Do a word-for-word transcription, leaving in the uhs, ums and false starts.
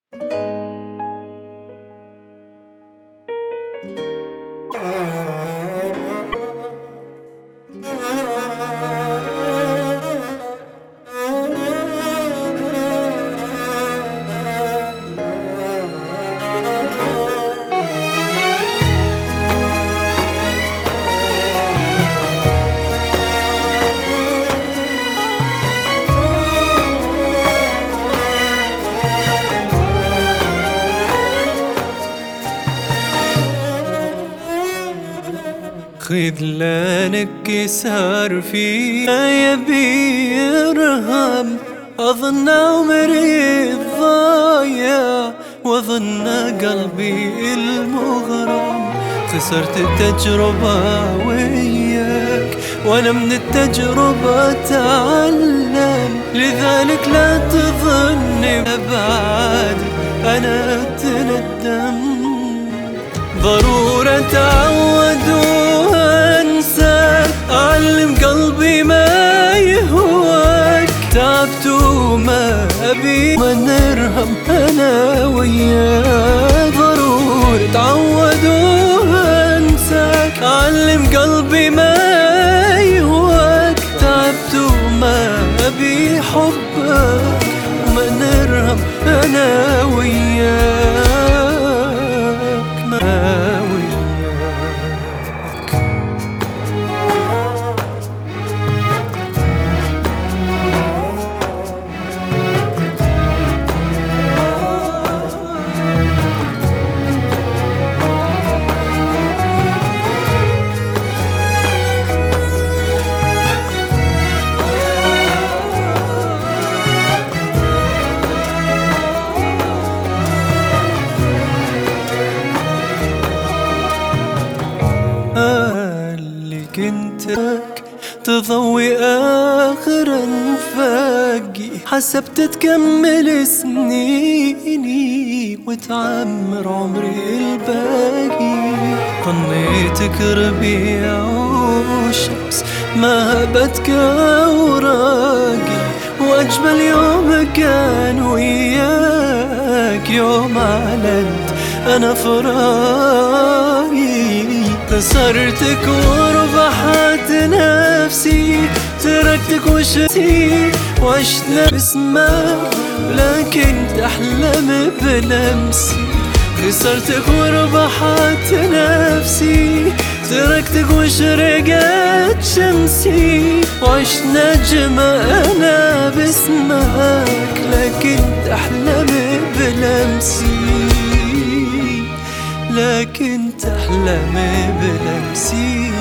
خذلانك صار فيا يبي يرهم، أظن عمري الضايع وأظن قلبي المغرم. خسرت التجربة وياك وأنا من التجربة أتعلم، لذلك لا تظني بعد أنا أتندم. ضرورة أتعود وأنساك، أعلم قلبي ما يهواك. تعبت وما أبي ما نرهم أنا وياك. ضرورة أتعود وأنساك، أعلم قلبي ما يهواك. تعبت وما أبي حبك وما نرهم أنا وياك. اللي كنتك تضوي آخر انفاقي، حسبت تكمل سنيني وتعمر عمري الباقي. ظنيتك ربيع وشمس ما هبتك أوراقي، وأجمل يوم كان وياك يوم أعلنت أنا فراقي. خسرتك وربحت نفسي، تركتك وشتي وعشنا باسمك، لكن تحلم بلمسي. خسرتك وربحت نفسي، تركتك وشرقت شمسي، وعشت نجمة أنا باسمك، لكن تحلم بلمسي، لكن تحلم بلمسي.